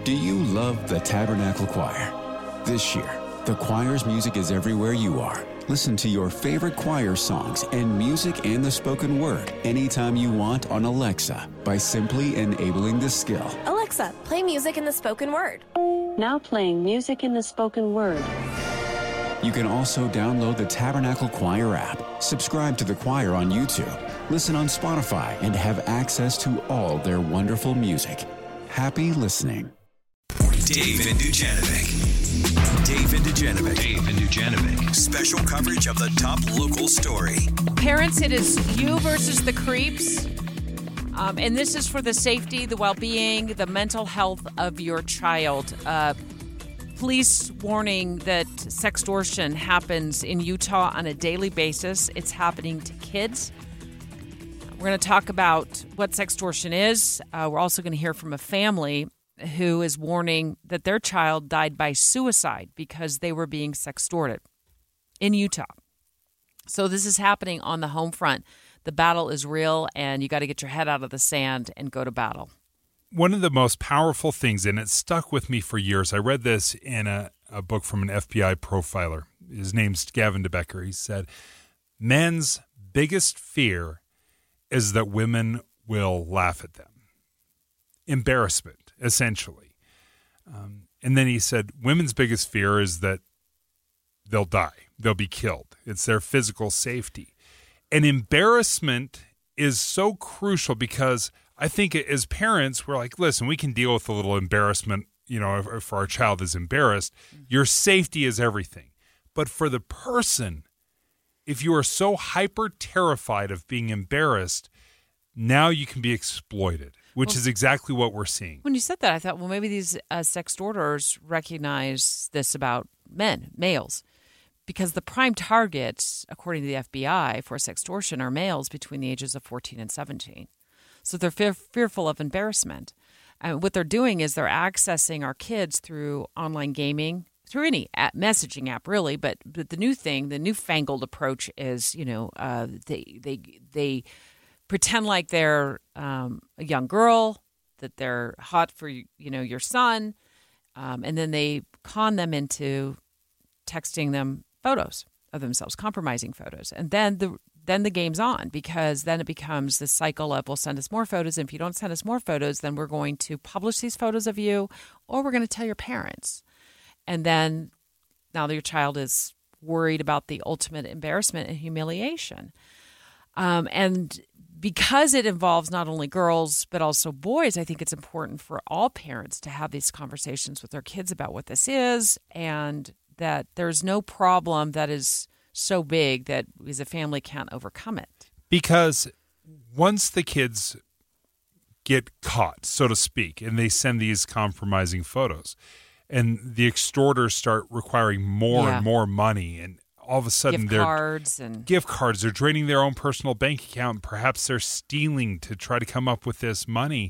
Do you love the Tabernacle Choir? This year, the choir's music is everywhere you are. Listen to your favorite choir songs and music and the spoken word anytime you want on Alexa by simply enabling the skill. Alexa, play music in the spoken word. Now playing music in the spoken word. You can also download the Tabernacle Choir app, subscribe to the choir on YouTube, listen on Spotify, and have access to all their wonderful music. Happy listening. Dave and Dujanovic. Dave and Dujanovic. Dave and Dujanovic. Special coverage of the top local story. Parents, it is you versus the creeps. And this is for the safety, the well-being, the mental health of your child. Police warning that sextortion happens in Utah on a daily basis. It's happening to kids. We're going to talk about what sextortion is. We're also going to hear from a family who is warning that their child died by suicide because they were being sextorted in Utah. So this is happening on the home front. The battle is real, and you got to get your head out of the sand and go to battle. One of the most powerful things, and it stuck with me for years, I read this in a book from an FBI profiler. His name's Gavin DeBecker. He said, men's biggest fear is that women will laugh at them. Embarrassment, essentially. And then he said, women's biggest fear is that they'll die. They'll be killed. It's their physical safety. And embarrassment is so crucial because I think as parents, we're like, listen, we can deal with a little embarrassment, if our child is embarrassed. Your safety is everything. But for the person, if you are so hyper terrified of being embarrassed, now you can be exploited, which is exactly what we're seeing. When you said that, I thought, well, maybe these sextorters recognize this about males, because the prime targets, according to the FBI, for sextortion are males between the ages of 14 and 17. So they're fearful of embarrassment. What they're doing is they're accessing our kids through online gaming, through any messaging app, really. But the new thing, the newfangled approach is, they pretend like they're a young girl, that they're hot for your son, and then they con them into texting them photos of themselves, compromising photos, and then the game's on, because then it becomes this cycle of, well, send us more photos, and if you don't send us more photos, then we're going to publish these photos of you, or we're going to tell your parents. And then now that your child is worried about the ultimate embarrassment and humiliation. And because it involves not only girls but also boys, I think it's important for all parents to have these conversations with their kids about what this is, and that there's no problem that is so big that we as a family can't overcome it. Because once the kids get caught, so to speak, and they send these compromising photos, and the extorters start requiring more and more money, and all of a sudden gift cards, they're draining their own personal bank account. Perhaps they're stealing to try to come up with this money.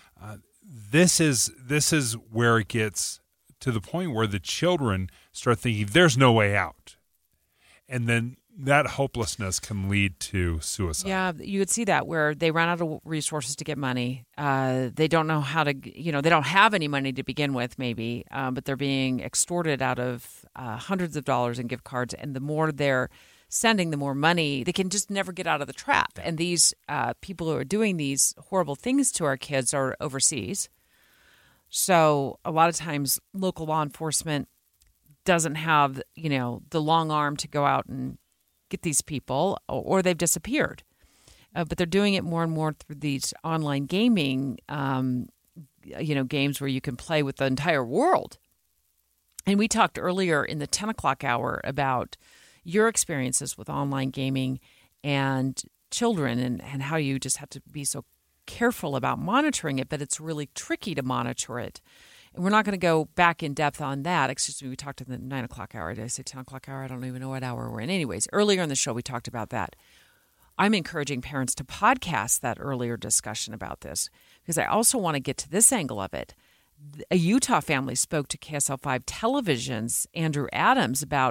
This is where it gets to the point where the children start thinking there's no way out. And then that hopelessness can lead to suicide. Yeah, you would see that where they run out of resources to get money. They don't know how to, they don't have any money to begin with, maybe, but they're being extorted out of hundreds of dollars in gift cards. And the more they're sending, the more money, they can just never get out of the trap. And these people who are doing these horrible things to our kids are overseas. So a lot of times local law enforcement doesn't have, the long arm to go out and get these people, or they've disappeared. But they're doing it more and more through these online gaming, games where you can play with the entire world. And we talked earlier in the 10 o'clock hour about your experiences with online gaming and children, and how you just have to be so careful about monitoring it, but it's really tricky to monitor it. And we're not going to go back in depth on that. Excuse me, we talked in the 9 o'clock hour. Did I say 10 o'clock hour? I don't even know what hour we're in. Anyways, earlier in the show, we talked about that. I'm encouraging parents to podcast that earlier discussion about this, because I also want to get to this angle of it. A Utah family spoke to KSL 5 Television's Andrew Adams about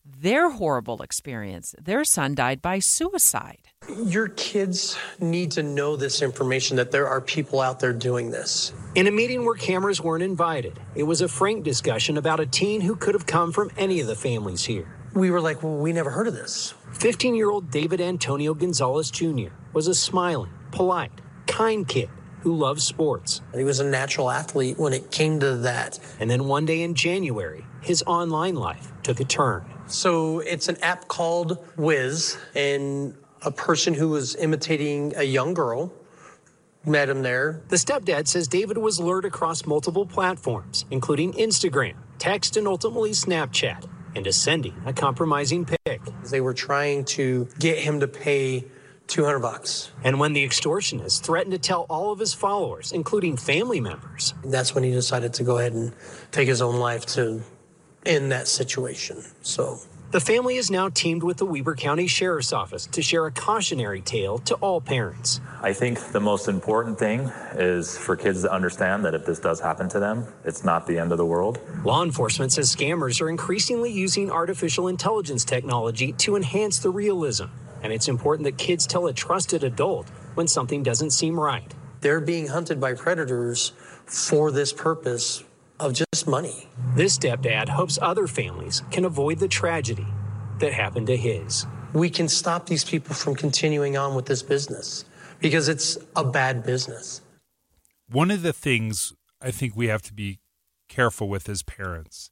their horrible experience. Their son died by suicide. Your kids need to know this information, that there are people out there doing this. In a meeting where cameras weren't invited, it was a frank discussion about a teen who could have come from any of the families here. We were like, well, we never heard of this. 15-year-old David Antonio Gonzalez Jr. was a smiling, polite, kind kid who loved sports. He was a natural athlete when it came to that. And then one day in January, his online life took a turn. So it's an app called Wiz, and a person who was imitating a young girl met him there. The stepdad says David was lured across multiple platforms, including Instagram, text, and ultimately Snapchat, into sending a compromising pic. They were trying to get him to pay $200. And when the extortionist threatened to tell all of his followers, including family members, that's when he decided to go ahead and take his own life to end that situation. So the family is now teamed with the Weber County Sheriff's Office to share a cautionary tale to all parents. I think the most important thing is for kids to understand that if this does happen to them, it's not the end of the world. Law enforcement says scammers are increasingly using artificial intelligence technology to enhance the realism. And it's important that kids tell a trusted adult when something doesn't seem right. They're being hunted by predators for this purpose of just money. This stepdad hopes other families can avoid the tragedy that happened to his. We can stop these people from continuing on with this business because it's a bad business. One of the things I think we have to be careful with as parents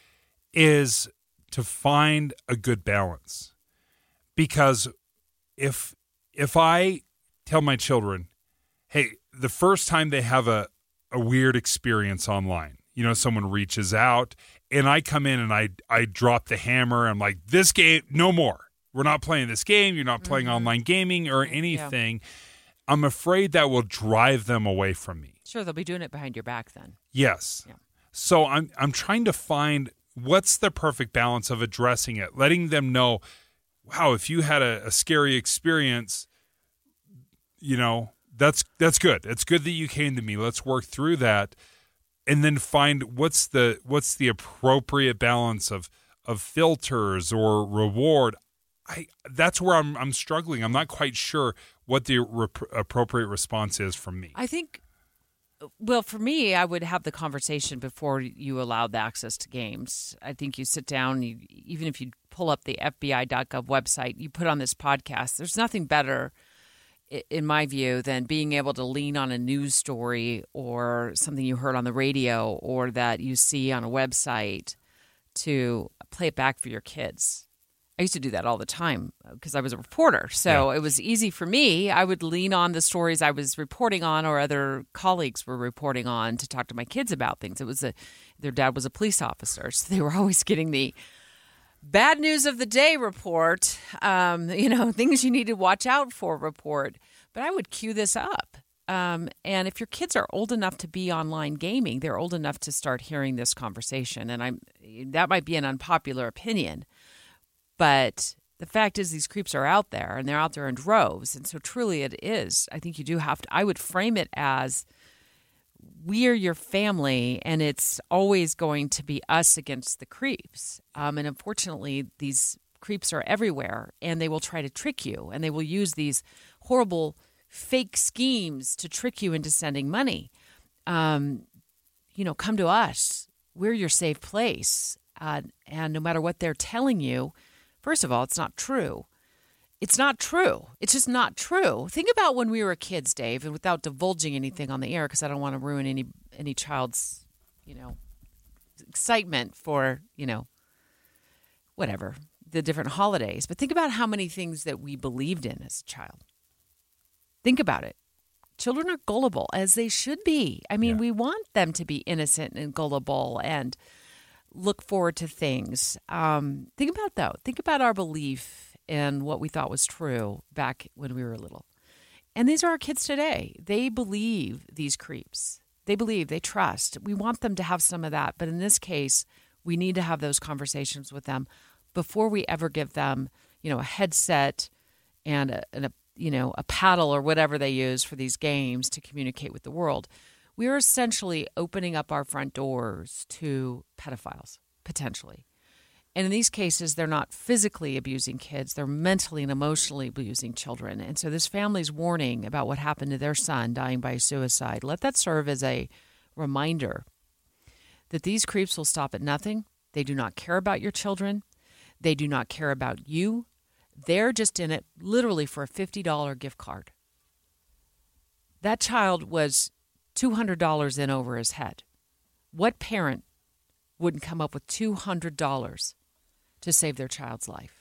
is to find a good balance. Because if I tell my children, hey, the first time they have a weird experience online, you know, someone reaches out and I come in and I drop the hammer. I'm like, this game, no more. We're not playing this game. You're not playing online gaming or anything. Yeah. I'm afraid that will drive them away from me. Sure, they'll be doing it behind your back then. Yes. Yeah. So I'm trying to find what's the perfect balance of addressing it, letting them know, wow, if you had a scary experience, you know, that's good. It's good that you came to me. Let's work through that. And then find what's the appropriate balance of filters or reward. That's where I'm struggling. I'm not quite sure what the appropriate response is from me. I think, well, for me, I would have the conversation before you allowed the access to games. I think you sit down, even if you pull up the FBI.gov website, you put on this podcast. There's nothing better, in my view, than being able to lean on a news story or something you heard on the radio or that you see on a website to play it back for your kids. I used to do that all the time because I was a reporter. So It was easy for me. I would lean on the stories I was reporting on or other colleagues were reporting on to talk to my kids about things. It was their dad was a police officer, so they were always getting the bad news of the day report, things you need to watch out for report. But I would cue this up. And if your kids are old enough to be online gaming, they're old enough to start hearing this conversation. And that might be an unpopular opinion. But the fact is these creeps are out there, and they're out there in droves. And so truly it is. I think you do have to – I would frame it as we're your family, and it's always going to be us against the creeps. And unfortunately, these creeps are everywhere, and they will try to trick you, and they will use these horrible fake schemes to trick you into sending money. Come to us. We're your safe place. And no matter what they're telling you, first of all, it's not true. It's not true. It's just not true. Think about when we were kids, Dave, and without divulging anything on the air, because I don't want to ruin any child's, excitement for, whatever, the different holidays. But think about how many things that we believed in as a child. Think about it. Children are gullible, as they should be. I mean, we want them to be innocent and gullible and look forward to things. Think about our belief in what we thought was true back when we were little. And these are our kids today. They believe these creeps. They believe, they trust. We want them to have some of that. But in this case, we need to have those conversations with them before we ever give them, a headset and a paddle or whatever they use for these games to communicate with the world. We are essentially opening up our front doors to pedophiles, potentially. And in these cases, they're not physically abusing kids. They're mentally and emotionally abusing children. And so this family's warning about what happened to their son dying by suicide, let that serve as a reminder that these creeps will stop at nothing. They do not care about your children. They do not care about you. They're just in it literally for a $50 gift card. That child was $200 in over his head. What parent wouldn't come up with $200 to save their child's life?